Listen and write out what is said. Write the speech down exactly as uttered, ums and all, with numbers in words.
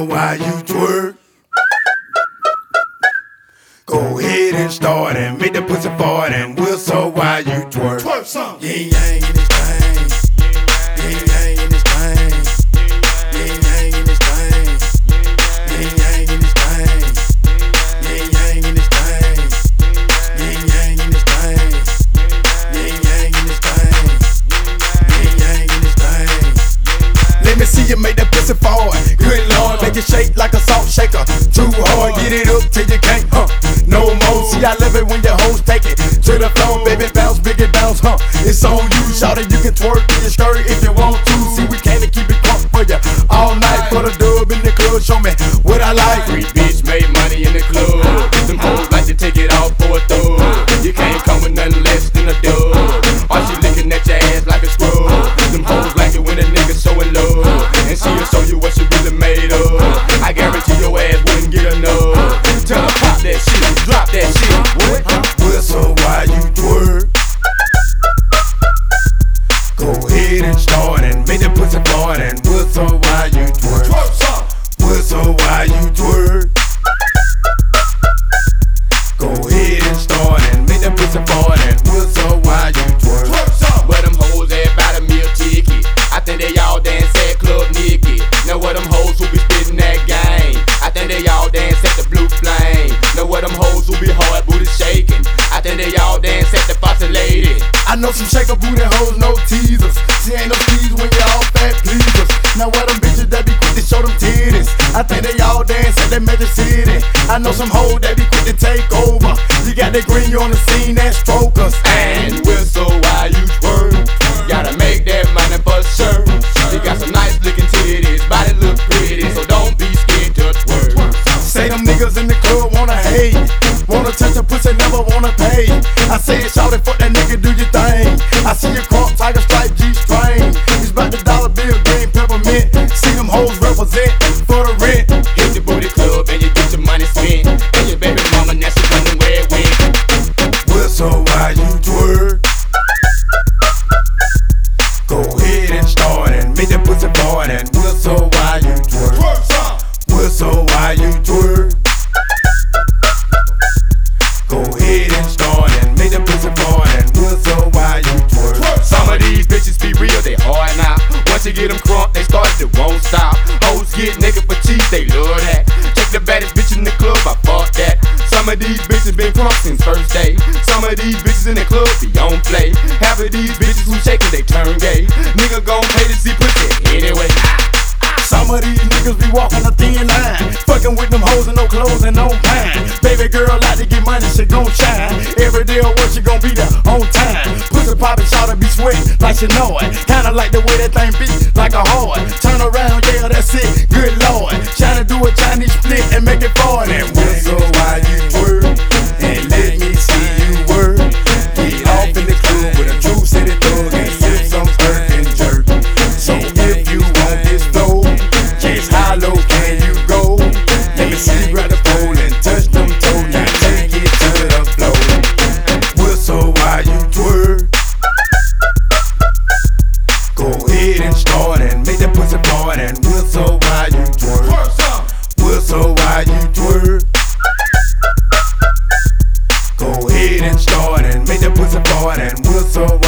Whistle while you twerk. Go ahead and start and make the pussy fart and whistle while you twerk. Twerk some. Yin yang in this thing. Yin yang in this thing. Yin yang in this thing. Yin yang in this thing. Yin yang in this thing. Yin yang in this thing. Yin yang in this thing. Yin yang in this thing. Let me see you make that pussy fart. Good Lord, make it shake like a salt shaker. Too hard, get it up till you can't, huh? No more. See, I love it when your hoes take it to the floor, baby, bounce, big it bounce, huh? It's on you, shout it, you can twerk in your skirt if you want to. See, we came to keep it crunk for you all night. For the dub in the club, show me what I like. Free bitch made money in the club. Them hoes like to take it off for a thug. You can't come with nothing less than a dub. Or she licking at your ass like a scrub. Them hoes like it when a nigga so in love, and she'll show you what she really made of. I guarantee your ass wouldn't get enough. Tell her pop that shit, drop that shit. What? Whistle while you twerk. Go ahead and start and make the pussy fart and whistle while you twerk. Twerk some. Whistle while you twerk. Go ahead and start and make the pussy fart and whistle while you twerk. Twerk some. Where them hoes at about a meal ticket? I think they all dance at Club Nikki. Now where them hoes who be spitting that game? I think they all dance at the Blue Flame. Now where them hoes who be hard booty shaking? I think they all dance at the Foxy Lady. I know some shaker booty hoes, no teasers. She ain't no tease when you all fat pleasers. Now where them bitches that be quick to show them titties? I think they all dance at that Magic City. I know some hoes that be quick to take over. You got that green, you on the scene, that strokers. And whistle while you twerk. Gotta make that money for sure. You got some nice looking titties, body look pretty, so don't be scared to twerk. Say them niggas in the club wanna hate, wanna touch a pussy, never wanna pay. I say it, shout it, fuck that nigga, do your thing. I see your crop, tiger stripe, G-string. It's about the dollar bill, green peppermint. See them hoes represent for the rent. Hit the booty club and you get your money spent. And your baby mama, now she wondering where it went. Whistle while you twerk. Go ahead and start and make that pussy fart and whistle while you twerk. Twerk some. Whistle while you twerk. Go ahead and start and make that pussy fart and whistle while you twerk. Twerk Some some. of these bitches be real, they hard now. Once you get them crunk, they start to won't stop. Hoes get naked for cheap, they love that. Check the baddest bitch in the club, I fuck that. Some of these bitches been crunk since first day. Some of these bitches in the club be on play. Half of these bitches who shakin', they turn gay. Nigga gon' pay to see pussy anyway. Some of these niggas be walking a thin line, fucking with them hoes and no clothes and no pine. Baby girl like to get money, she gon' shine. Every day of work she gon' be there on time. Pussy poppin', shout to be sweatin' like she know it. Kinda like the way that thing beat like a hard. Turn around, yeah, that's it, good lord. Tryna do a Chinese split and make it forward. And whistle while you twerk, and let me see you work. Get off in the club with a true city thug and sip some jerk and jerk. So if you want this flow, just how low can you go? Let me see you grab the pole and touch them toes. Now take it to the floor. Whistle while you twerk. Go ahead and start and make that pussy fart and whistle while you twerk. Twerk some. Whistle while you twerk. Go ahead and start and make that pussy fart and whistle